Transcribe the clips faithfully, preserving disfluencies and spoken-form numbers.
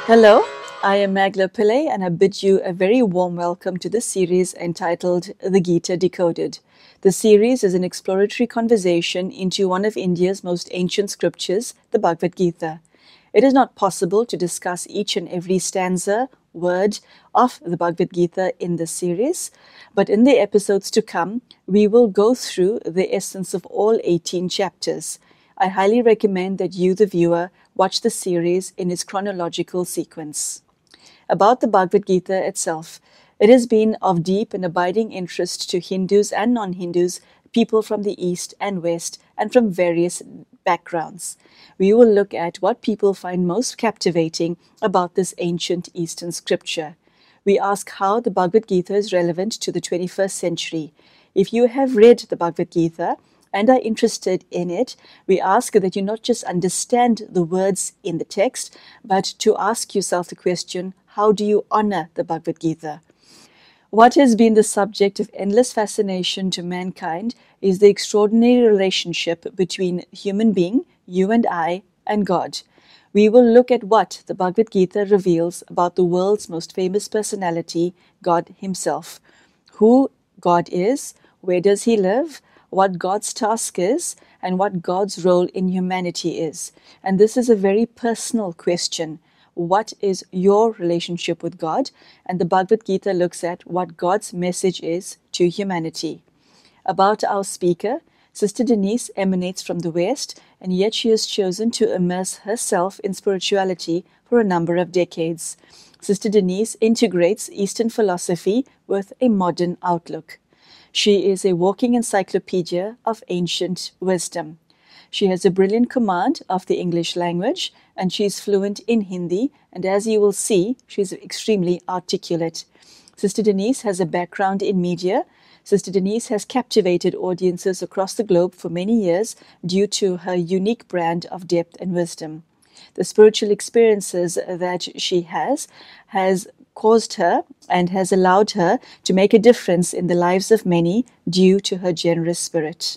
Hello, I am Magla Pillai and I bid you a very warm welcome to this series entitled The Gita Decoded. The series is an exploratory conversation into one of India's most ancient scriptures, the Bhagavad Gita. It is not possible to discuss each and every stanza, word of the Bhagavad Gita in this series, but in the episodes to come, we will go through the essence of all eighteen chapters. I highly recommend that you, the viewer, watch the series in its chronological sequence. About the Bhagavad Gita itself, it has been of deep and abiding interest to Hindus and non-Hindus, people from the East and West, and from various backgrounds. We will look at what people find most captivating about this ancient Eastern scripture. We ask how the Bhagavad Gita is relevant to the twenty-first century. If you have read the Bhagavad Gita and are interested in it, we ask that you not just understand the words in the text, but to ask yourself the question, how do you honor the Bhagavad Gita? What has been the subject of endless fascination to mankind is the extraordinary relationship between human being, you and I, and God. We will look at what the Bhagavad Gita reveals about the world's most famous personality, God Himself. Who God is, where does He live, what God's task is, and what God's role in humanity is. And this is a very personal question. What is your relationship with God? And the Bhagavad Gita looks at what God's message is to humanity. About our speaker, Sister Denise emanates from the West, and yet she has chosen to immerse herself in spirituality for a number of decades. Sister Denise integrates Eastern philosophy with a modern outlook. She is a walking encyclopedia of ancient wisdom. She has a brilliant command of the English language, and she is fluent in Hindi, and as you will see, she is extremely articulate. Sister Denise has a background in media. Sister Denise has captivated audiences across the globe for many years due to her unique brand of depth and wisdom. The spiritual experiences that she has has caused her and has allowed her to make a difference in the lives of many due to her generous spirit.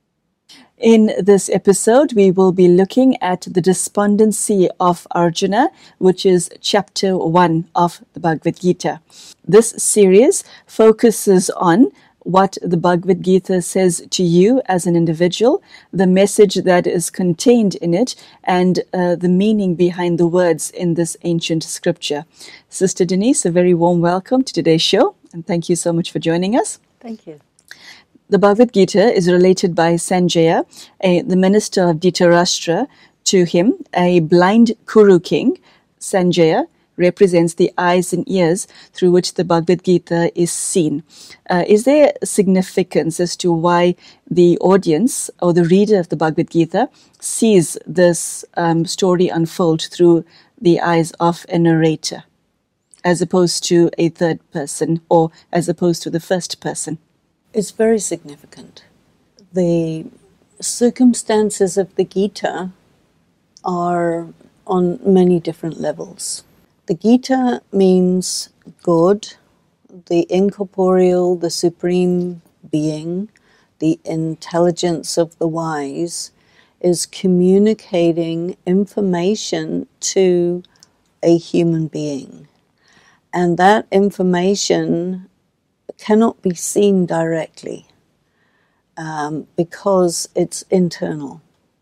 In this episode, we will be looking at the despondency of Arjuna, which is chapter one of the Bhagavad Gita. This series focuses on what the Bhagavad Gita says to you as an individual, the message that is contained in it, and uh, the meaning behind the words in this ancient scripture. Sister Denise, a very warm welcome to today's show, and thank you so much for joining us. Thank you. The Bhagavad Gita is related by Sanjaya, a, the minister of Dhritarashtra, to him, a blind Kuru king. Sanjaya represents the eyes and ears through which the Bhagavad Gita is seen. Uh, is there significance as to why the audience or the reader of the Bhagavad Gita sees this um, story unfold through the eyes of a narrator, as opposed to a third person or as opposed to the first person? It's very significant. The circumstances of the Gita are on many different levels. The Gita means God, the incorporeal, the supreme being, the intelligence of the wise, is communicating information to a human being. And that information cannot be seen directly um, because it's internal.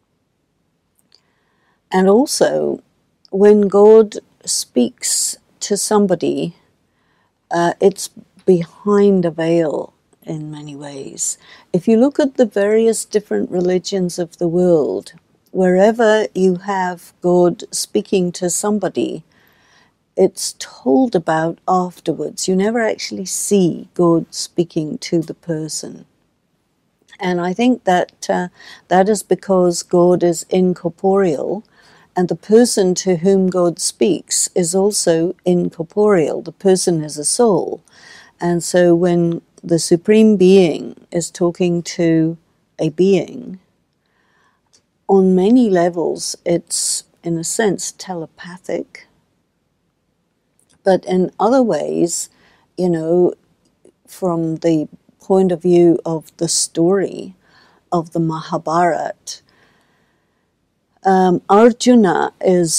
And also, when God speaks to somebody, uh, it's behind a veil in many ways. If you look at the various different religions of the world, wherever you have God speaking to somebody, it's told about afterwards. You never actually see God speaking to the person. And I think that uh, that is because God is incorporeal, and the person to whom God speaks is also incorporeal. The person is a soul. And so when the Supreme Being is talking to a being, on many levels it's, in a sense, telepathic. But in other ways, you know, from the point of view of the story of the Mahabharata, um, Arjuna is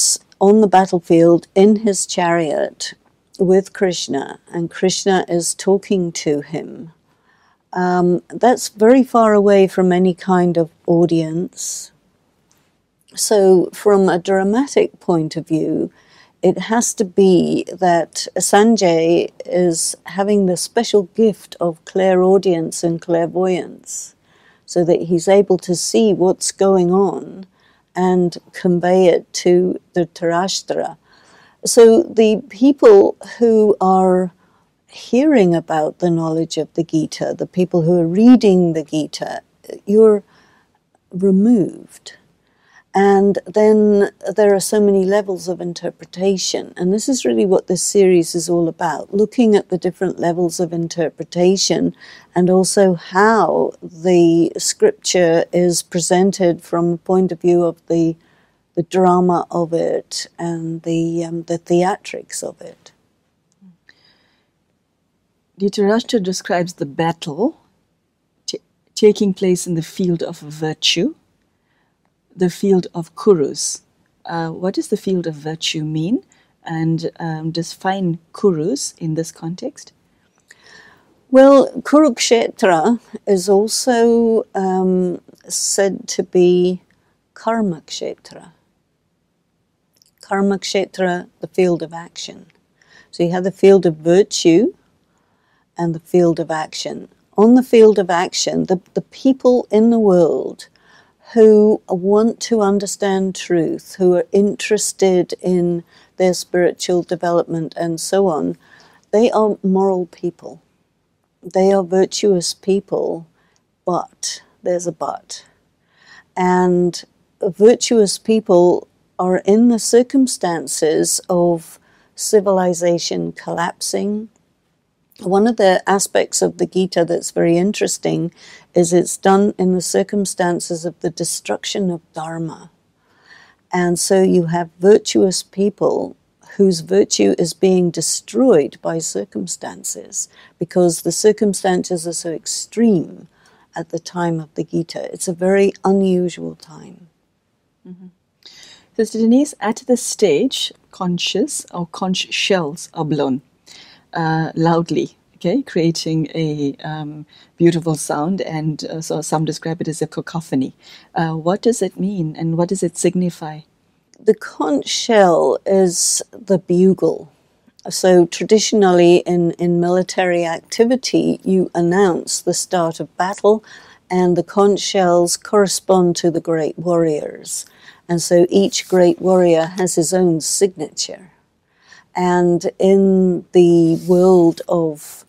on the battlefield in his chariot with Krishna, and Krishna is talking to him. Um, that's very far away from any kind of audience. So from a dramatic point of view, it has to be that Sanjay is having the special gift of clairaudience and clairvoyance, so that he's able to see what's going on and convey it to the Dhritarashtra. So the people who are hearing about the knowledge of the Gita, the people who are reading the Gita, you're removed. And then there are so many levels of interpretation. And this is really what this series is all about, looking at the different levels of interpretation and also how the scripture is presented from the point of view of the, the drama of it and the, um, the theatrics of it. Dhritarashtra describes the battle t- taking place in the field of virtue, the field of Kurus. Uh, what does the field of virtue mean? And um, define Kurus in this context? Well, Kurukshetra is also um, said to be Karmakshetra. Karmakshetra, the field of action. So you have the field of virtue and the field of action. On the field of action, the, the people in the world who want to understand truth, who are interested in their spiritual development and so on, they are moral people. They are virtuous people, but there's a but. And virtuous people are in the circumstances of civilization collapsing. One of the aspects of the Gita that's very interesting is it's done in the circumstances of the destruction of dharma. And so you have virtuous people whose virtue is being destroyed by circumstances because the circumstances are so extreme at the time of the Gita. It's a very unusual time. Mm-hmm. Sister Denise, at this stage, conscious or conch shells are blown. Uh, loudly, okay, creating a um, beautiful sound, and uh, so some describe it as a cacophony. Uh, what does it mean, and what does it signify? The conch shell is the bugle. So traditionally in, in military activity, you announce the start of battle, and the conch shells correspond to the great warriors. And so each great warrior has his own signature. And in the world of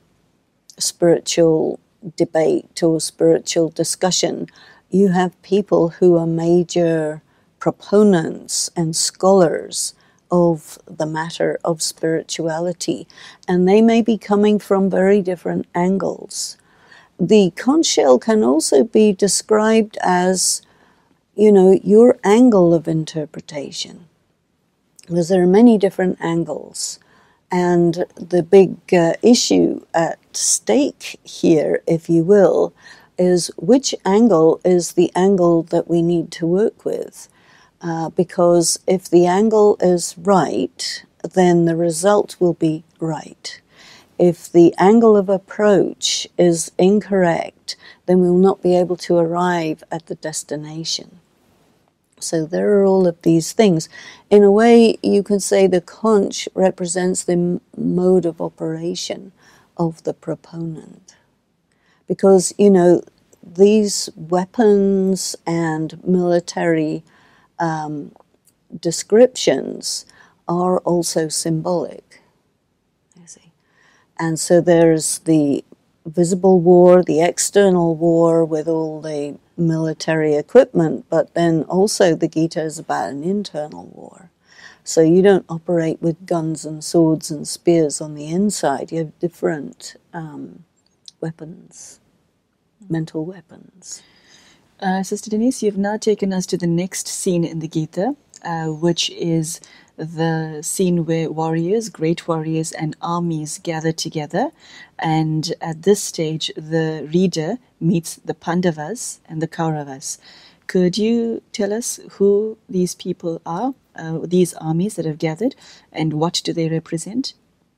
spiritual debate or spiritual discussion, you have people who are major proponents and scholars of the matter of spirituality, and they may be coming from very different angles. The conch shell can also be described as, you know, your angle of interpretation. Because there are many different angles. And the big uh, issue at stake here, if you will, is which angle is the angle that we need to work with. Uh, because if the angle is right, then the result will be right. If the angle of approach is incorrect, then we will not be able to arrive at the destination. So there are all of these things. In a way, you can say the conch represents the m- mode of operation of the proponent. Because, you know, these weapons and military um, descriptions are also symbolic, you see. And so there's the visible war, the external war with all the military equipment, but then also the Gita is about an internal war. So you don't operate with guns and swords and spears on the inside. You have different um, weapons, mental weapons. Uh, Sister Denise, you've now taken us to the next scene in the Gita, uh, which is the scene where warriors, great warriors and armies gather together. And at this stage, the reader meets the Pandavas and the Kauravas. Could you tell us who these people are uh, these armies that have gathered, and what do they represent?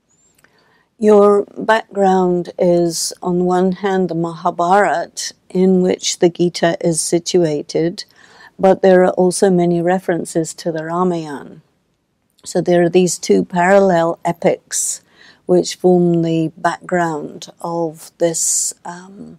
Your background is, on one hand, the Mahabharata, in which the Gita is situated, but there are also many references to the Ramayana. So there are these two parallel epics which form the background of this um,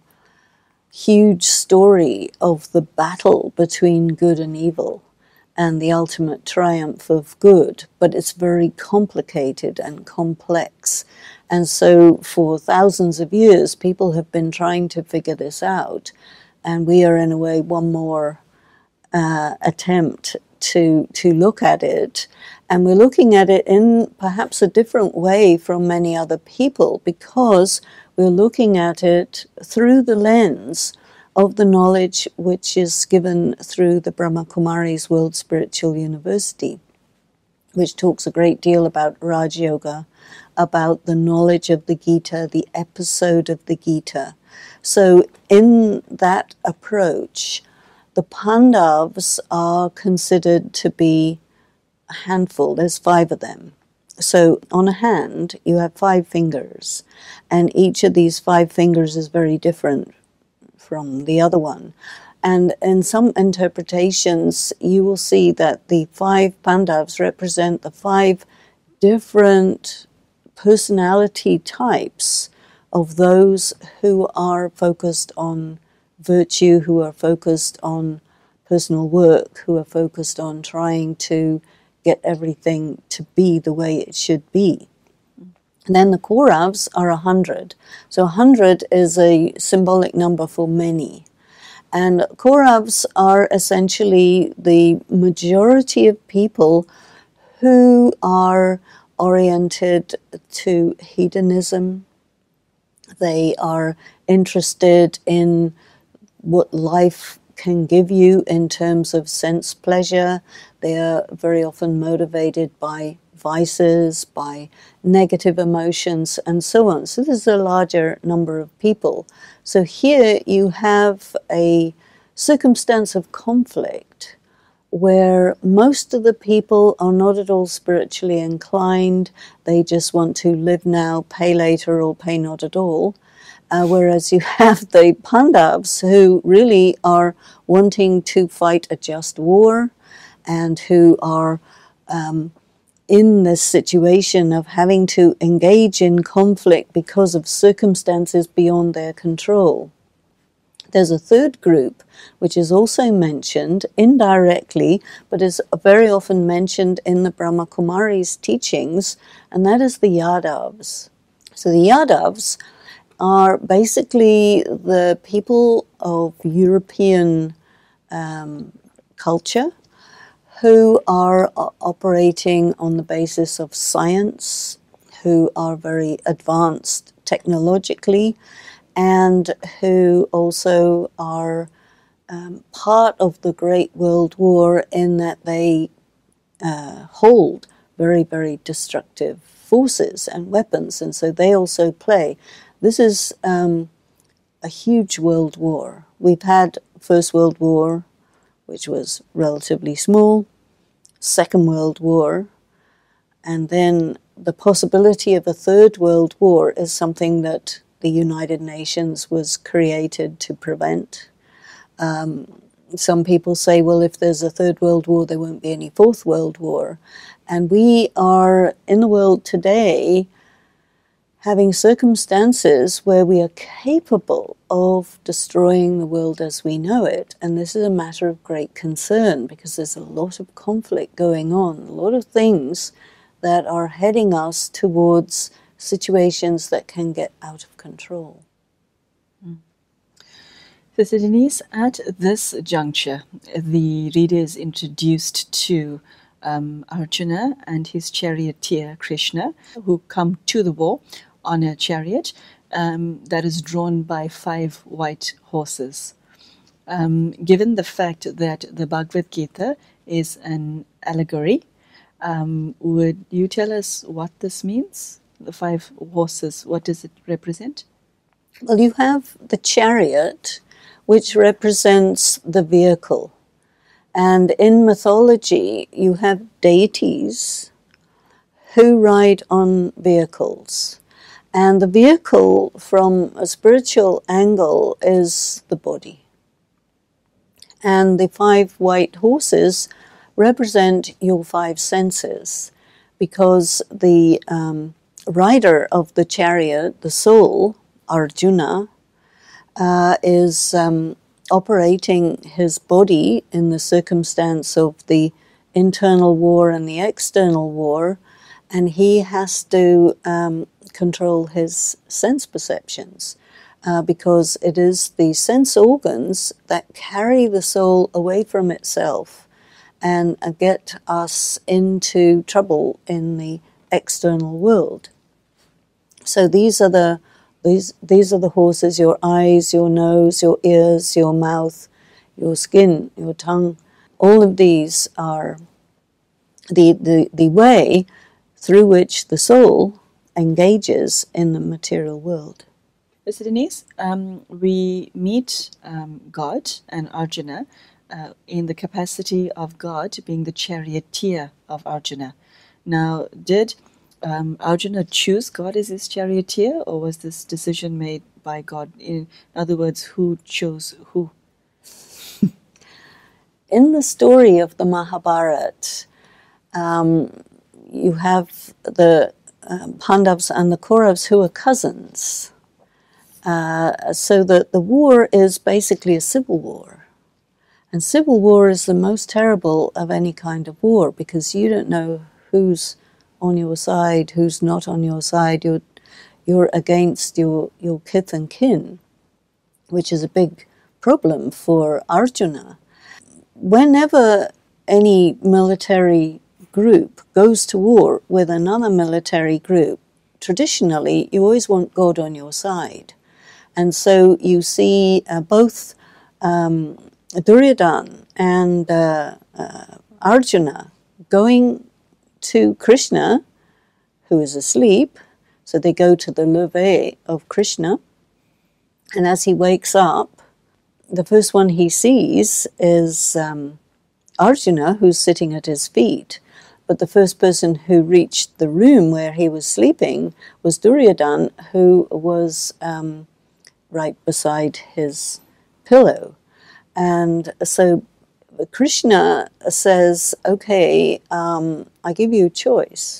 huge story of the battle between good and evil and the ultimate triumph of good. But it's very complicated and complex. And so for thousands of years, people have been trying to figure this out. And we are, in a way, one more uh, attempt to to look at it. And we're looking at it in perhaps a different way from many other people, because we're looking at it through the lens of the knowledge which is given through the Brahma Kumaris World Spiritual University, which talks a great deal about Raj Yoga, about the knowledge of the Gita, the episode of the Gita. So in that approach, the Pandavas are considered to be a handful. There's five of them. So on a hand, you have five fingers, and each of these five fingers is very different from the other one. And in some interpretations, you will see that the five Pandavas represent the five different personality types of those who are focused on virtue, who are focused on personal work, who are focused on trying to get everything to be the way it should be. And then the Kauravas are a hundred. So a hundred is a symbolic number for many. And Kauravas are essentially the majority of people who are oriented to hedonism. They are interested in what life can give you in terms of sense pleasure. They are very often motivated by vices, by negative emotions, and so on. So this is a larger number of people. So here you have a circumstance of conflict where most of the people are not at all spiritually inclined. They just want to live now, pay later, or pay not at all. Uh, whereas you have the Pandavas who really are wanting to fight a just war and who are um, in this situation of having to engage in conflict because of circumstances beyond their control. There's a third group which is also mentioned indirectly, but is very often mentioned in the Brahma Kumaris teachings, and that is the Yadavas. So the Yadavas are basically the people of European um, culture who are operating on the basis of science, who are very advanced technologically, and who also are um, part of the Great World War in that they uh, hold very, very destructive forces and weapons, and so they also play. This is um, a huge world war. We've had First World War, which was relatively small, Second World War, and then the possibility of a Third World War is something that the United Nations was created to prevent. Um, some people say, well, if there's a Third World War, there won't be any Fourth World War. And we are, in the world today, having circumstances where we are capable of destroying the world as we know it. And this is a matter of great concern because there's a lot of conflict going on, a lot of things that are heading us towards situations that can get out of control. Mm. Sister Denise, at this juncture, the reader is introduced to um, Arjuna and his charioteer Krishna, who come to the war on a chariot um, that is drawn by five white horses. Um, given the fact that the Bhagavad Gita is an allegory, um, would you tell us what this means? The five horses, what does it represent? Well, you have the chariot, which represents the vehicle. And in mythology, you have deities who ride on vehicles. And the vehicle, from a spiritual angle, is the body. And the five white horses represent your five senses, because the um, rider of the chariot, the soul, Arjuna, uh, is um, operating his body in the circumstance of the internal war and the external war, and he has to um, control his sense perceptions, uh, because it is the sense organs that carry the soul away from itself and uh, get us into trouble in the external world. So these are the these these are the horses: your eyes, your nose, your ears, your mouth, your skin, your tongue. All of these are the the, the way through which the soul engages in the material world. Mister Denise, um, we meet um, God and Arjuna uh, in the capacity of God being the charioteer of Arjuna. Now, did um, Arjuna choose God as his charioteer, or was this decision made by God? In other words, who chose who? In the story of the Mahabharata, um, you have the uh, Pandavas and the Kauravas, who are cousins. Uh, so that the war is basically a civil war. And civil war is the most terrible of any kind of war, because you don't know who's on your side, who's not on your side. You're, you're against your, your kith and kin, which is a big problem for Arjuna. Whenever any military group goes to war with another military group, traditionally you always want God on your side. And so you see uh, both um, Duryodhana and uh, uh, Arjuna going to Krishna, who is asleep. So they go to the levee of Krishna. And as he wakes up, the first one he sees is um, Arjuna, who's sitting at his feet. But the first person who reached the room where he was sleeping was Duryodhana, who was Um, right beside his pillow. And so Krishna says, okay, um, I give you a choice.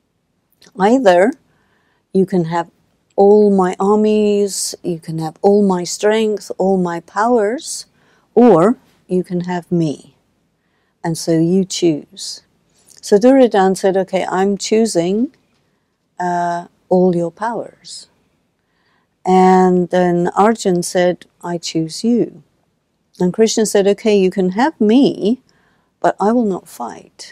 Either you can have all my armies, you can have all my strength, all my powers, or you can have me. And so you choose. So Duryodhana said, okay, I'm choosing uh, all your powers. And then Arjuna said, I choose you. And Krishna said, okay, you can have me, but I will not fight.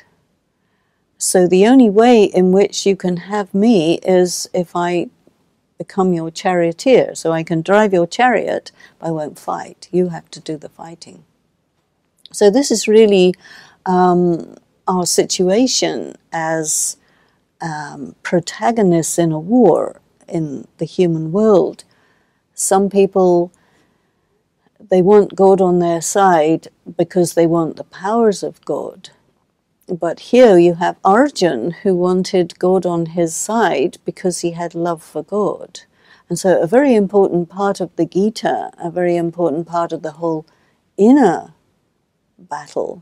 So the only way in which you can have me is if I become your charioteer. So I can drive your chariot, but I won't fight. You have to do the fighting. So this is really um, our situation as um, protagonists in a war in the human world. Some people, they want God on their side because they want the powers of God. But here you have Arjuna, who wanted God on his side because he had love for God. And so a very important part of the Gita, a very important part of the whole inner battle,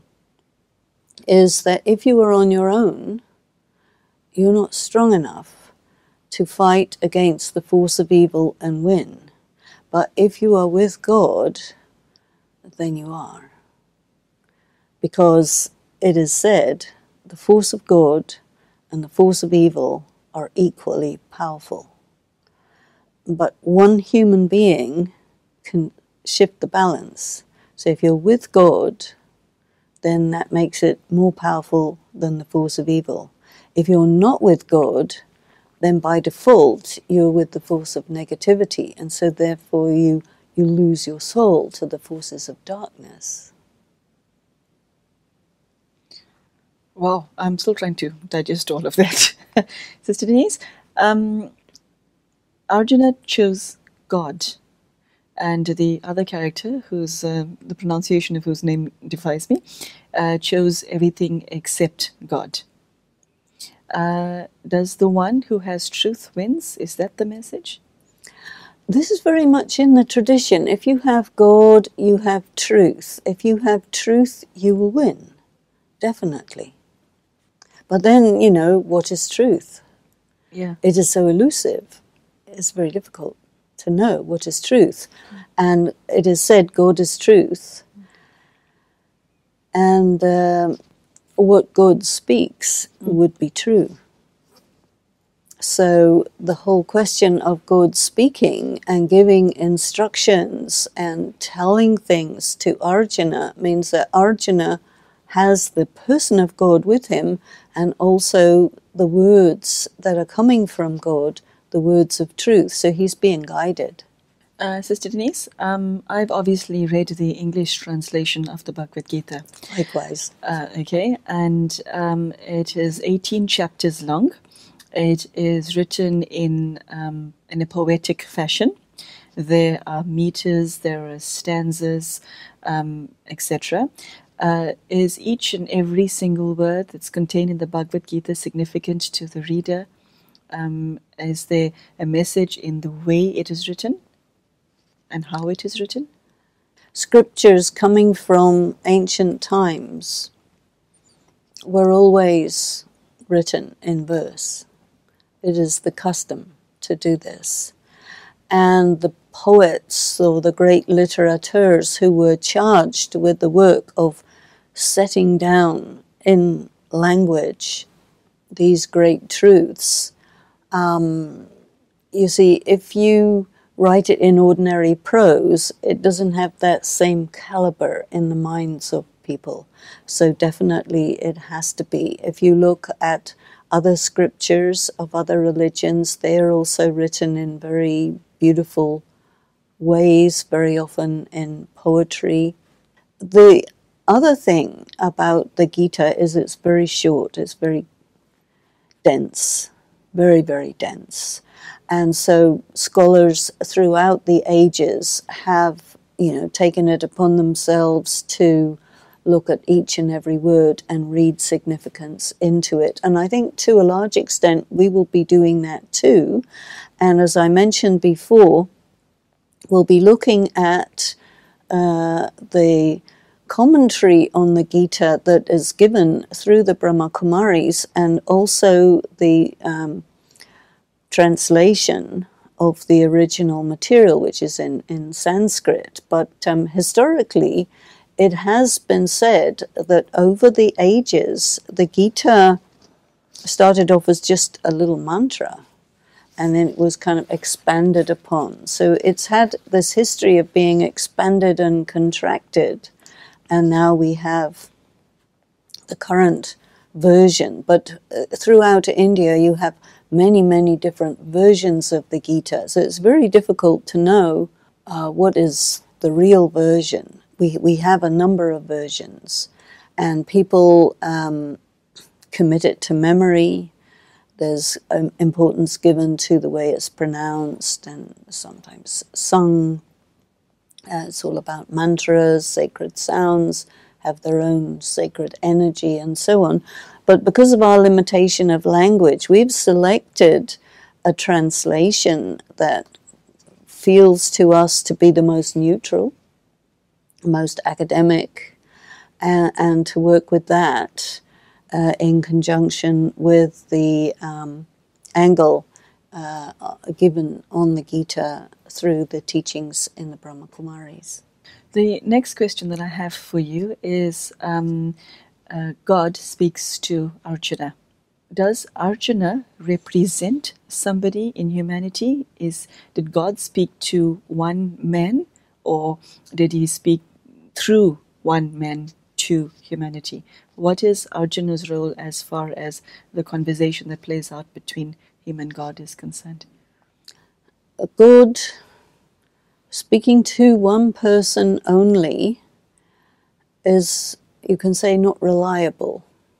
is that if you are on your own, you're not strong enough to fight against the force of evil and win. But if you are with God, then you are. Because it is said, the force of God and the force of evil are equally powerful. But one human being can shift the balance. So if you're with God, then that makes it more powerful than the force of evil. If you're not with God, then by default you're with the force of negativity, and so therefore you, you lose your soul to the forces of darkness. Wow, I'm still trying to digest all of that. Sister Denise, um, Arjuna chose God. and the other character, whose uh, the pronunciation of whose name defies me, uh, chose everything except God. Uh, does the one who has truth wins? Is that the message? This is very much in the tradition. If you have God, you have truth. If you have truth, you will win. Definitely. But then, you know, what is truth? Yeah. It is so elusive. It's very difficult to know what is truth. And it is said God is truth. And um, what God speaks would be true. So the whole question of God speaking and giving instructions and telling things to Arjuna means that Arjuna has the person of God with him, and also the words that are coming from God, the words of truth. So he's being guided. Uh, Sister Denise, um, I've obviously read the English translation of the Bhagavad Gita. Likewise. Uh, okay, and um, it is eighteen chapters long. It is written in um, in a poetic fashion. There are meters, there are stanzas, um, et cetera. Uh, is each and every single word that's contained in the Bhagavad Gita significant to the reader? Um, is there a message in the way it is written and how it is written? Scriptures coming from ancient times were always written in verse. It is the custom to do this. And the poets or the great literateurs who were charged with the work of setting down in language these great truths, um, you see, if you write it in ordinary prose, it doesn't have that same caliber in the minds of people. So definitely it has to be. If you look at other scriptures of other religions, they are also written in very beautiful ways, very often in poetry. The other thing about the Gita is it's very short, it's very dense, very, very dense. And so scholars throughout the ages have, you know, taken it upon themselves to look at each and every word and read significance into it. And I think to a large extent we will be doing that too. And as I mentioned before, we'll be looking at uh, the commentary on the Gita that is given through the Brahma Kumaris, and also the um, translation of the original material, which is in, in Sanskrit. But um, historically, it has been said that over the ages, the Gita started off as just a little mantra, and then it was kind of expanded upon. So it's had this history of being expanded and contracted, and now we have the current version. But uh, throughout India, you have many, many different versions of the Gita. So it's very difficult to know uh, what is the real version. We we have a number of versions, and people um, commit it to memory. There's um, importance given to the way it's pronounced and sometimes sung. Uh, it's all about mantras, sacred sounds, have their own sacred energy and so on. But because of our limitation of language, we've selected a translation that feels to us to be the most neutral, most academic, and, and to work with that uh, in conjunction with the um, angle uh, given on the Gita through the teachings in the Brahma Kumaris. The next question that I have for you is, um, uh, God speaks to Arjuna. Does Arjuna represent somebody in humanity? Is did God speak to one man, or did he speak through one man to humanity? What is Arjuna's role as far as the conversation that plays out between him and God is concerned? God speaking to one person only is, you can say, not reliable.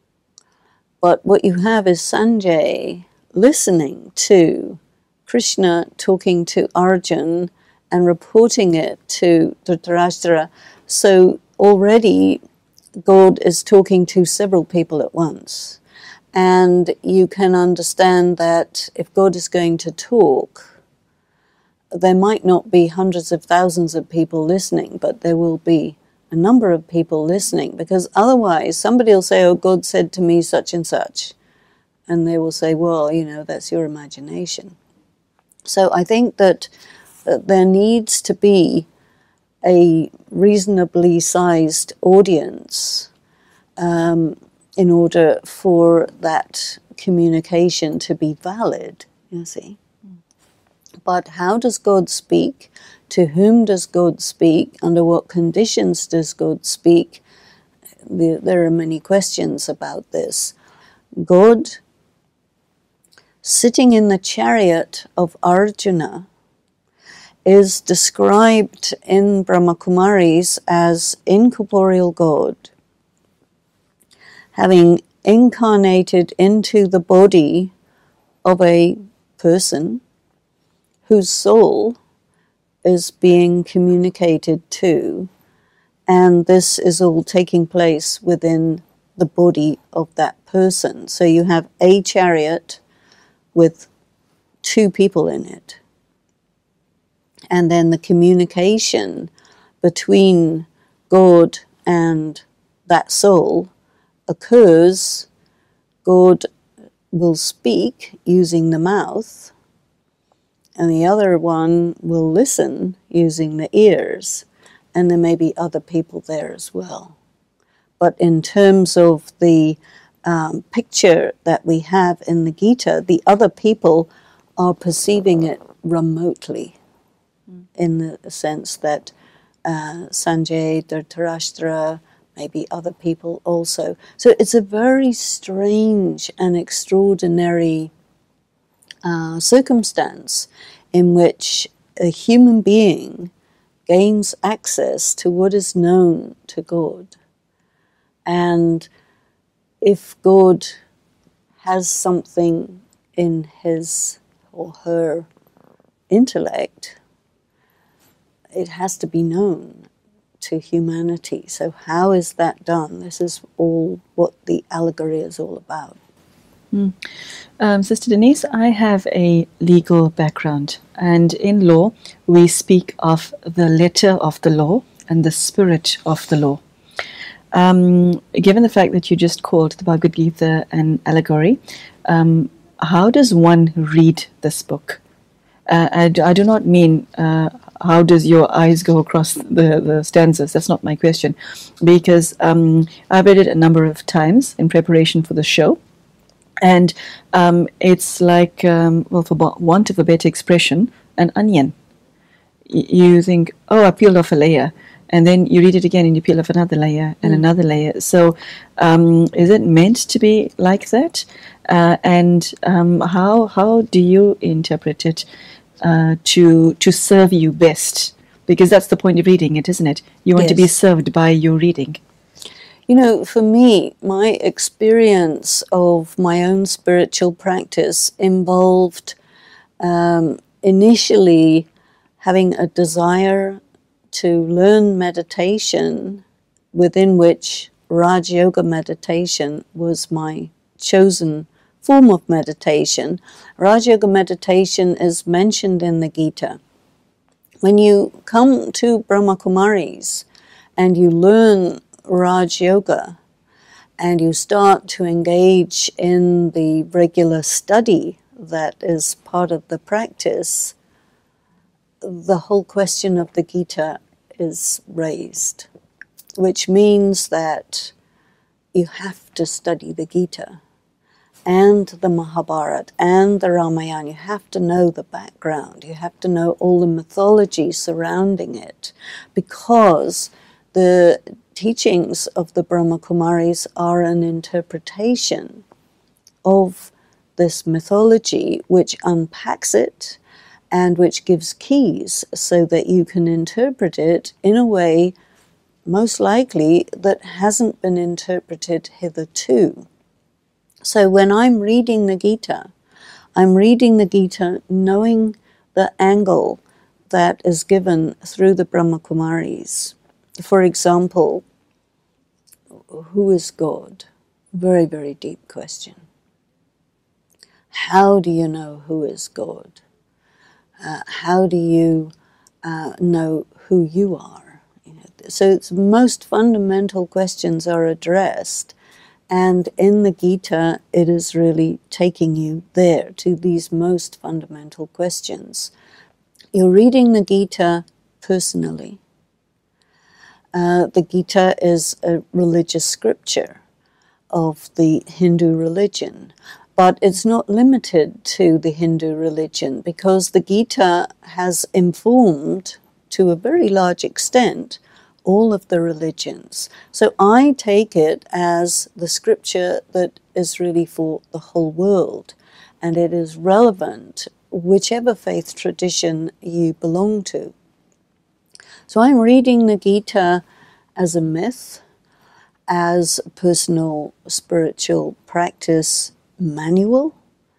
But what you have is Sanjay listening to Krishna talking to Arjun, and reporting it to Dhritarashtra. So already God is talking to several people at once. And you can understand that if God is going to talk, there might not be hundreds of thousands of people listening, but there will be a number of people listening, because otherwise somebody will say, oh, God said to me such and such. And they will say, well, you know, that's your imagination. So I think that, that there needs to be a reasonably sized audience um, in order for that communication to be valid, you see. Mm. But how does God speak? To whom does God speak? Under what conditions does God speak? There are many questions about this. God, sitting in the chariot of Arjuna, is described in Brahma Kumaris as incorporeal God, having incarnated into the body of a person whose soul is being communicated to, and this is all taking place within the body of that person. So you have a chariot with two people in it. And then the communication between God and that soul occurs. God will speak using the mouth, and the other one will listen using the ears, and there may be other people there as well. But in terms of the um, picture that we have in the Gita, the other people are perceiving it remotely, mm. in the sense that uh, Sanjay, Dhritarashtra, maybe other people also. So it's a very strange and extraordinary uh, circumstance in which a human being gains access to what is known to God. And if God has something in his or her intellect, it has to be known to humanity. So how is that done? This is all what the allegory is all about. Mm. Um, Sister Denise, I have a legal background, and in law we speak of the letter of the law and the spirit of the law. Um, given the fact that you just called the Bhagavad Gita an allegory, um, how does one read this book? Uh, I, do, I do not mean uh, how does your eyes go across the, the stanzas. That's not my question, because um, I've read it a number of times in preparation for the show. And um, it's like, um, well, for want of a better expression, an onion. Y- you think, oh, I peeled off a layer. And then you read it again and you peel off another layer and mm. another layer. So um, is it meant to be like that? Uh, and um, how how do you interpret it uh, to to serve you best? Because that's the point of reading it, isn't it? You want yes. to be served by your reading. You know, for me, my experience of my own spiritual practice involved um, initially having a desire to learn meditation, within which Raj Yoga meditation was my chosen form of meditation. Raj Yoga meditation is mentioned in the Gita. When you come to Brahma Kumaris and you learn Raj Yoga and you start to engage in the regular study that is part of the practice, the whole question of the Gita is raised, which means that you have to study the Gita and the Mahabharata and the Ramayana. You have to know the background. You have to know all the mythology surrounding it, because the teachings of the Brahma Kumaris are an interpretation of this mythology, which unpacks it and which gives keys so that you can interpret it in a way most likely that hasn't been interpreted hitherto. So when I'm reading the Gita, I'm reading the Gita knowing the angle that is given through the Brahma Kumaris. For example, who is God? Very, very deep question. How do you know who is God? Uh, how do you uh, know who you are? You know, so its most fundamental questions are addressed, and in the Gita it is really taking you there to these most fundamental questions. You're reading the Gita personally. Uh, the Gita is a religious scripture of the Hindu religion, but it's not limited to the Hindu religion, because the Gita has informed, to a very large extent, all of the religions. So I take it as the scripture that is really for the whole world, and it is relevant whichever faith tradition you belong to. So I'm reading the Gita as a myth, as a personal spiritual practice manual,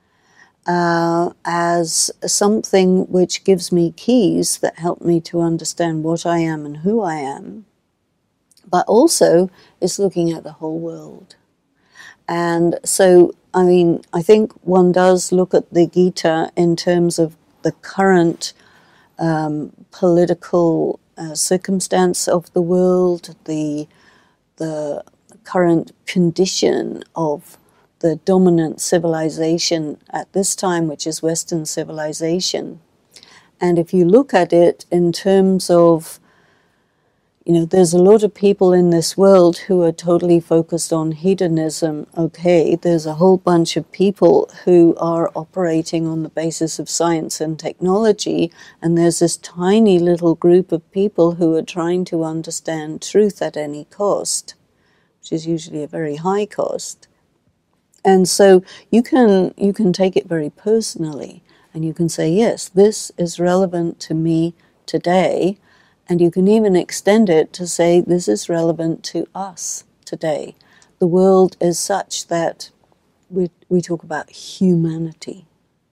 uh, as something which gives me keys that help me to understand what I am and who I am, but also is looking at the whole world. And so, I mean, I think one does look at the Gita in terms of the current um, political uh, circumstance of the world, the the current condition of the dominant civilization at this time, which is Western civilization. And if you look at it in terms of, you know, there's a lot of people in this world who are totally focused on hedonism. Okay, there's a whole bunch of people who are operating on the basis of science and technology, and there's this tiny little group of people who are trying to understand truth at any cost, which is usually a very high cost. And so you can you can take it very personally, and you can say, yes, this is relevant to me today. And you can even extend it to say, this is relevant to us today. The world is such that we, we talk about humanity.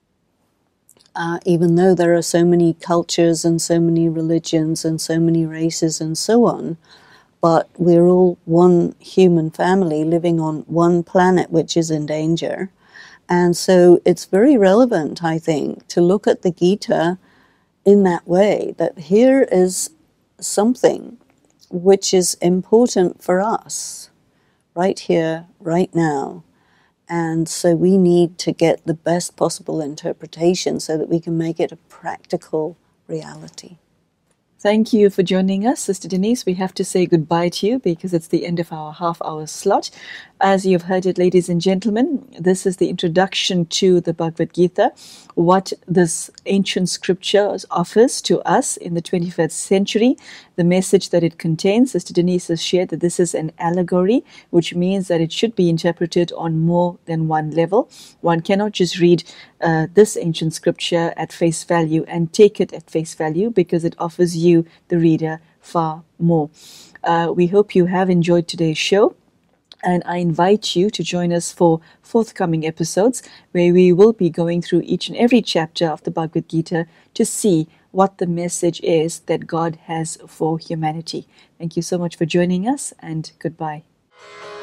Uh, even though there are so many cultures and so many religions and so many races and so on, but we're all one human family living on one planet which is in danger. And so it's very relevant, I think, to look at the Gita in that way, that here is something which is important for us right here, right now. And so we need to get the best possible interpretation so that we can make it a practical reality. Thank you for joining us, Sister Denise. We have to say goodbye to you because it's the end of our half-hour slot. As you've heard it, ladies and gentlemen, this is the introduction to the Bhagavad Gita, what this ancient scripture offers to us in the twenty-first century, the message that it contains. Sister Denise has shared that this is an allegory, which means that it should be interpreted on more than one level. One cannot just read uh, this ancient scripture at face value and take it at face value, because it offers you, the reader, far more. Uh, we hope you have enjoyed today's show. And I invite you to join us for forthcoming episodes where we will be going through each and every chapter of the Bhagavad Gita to see what the message is that God has for humanity. Thank you so much for joining us, and goodbye.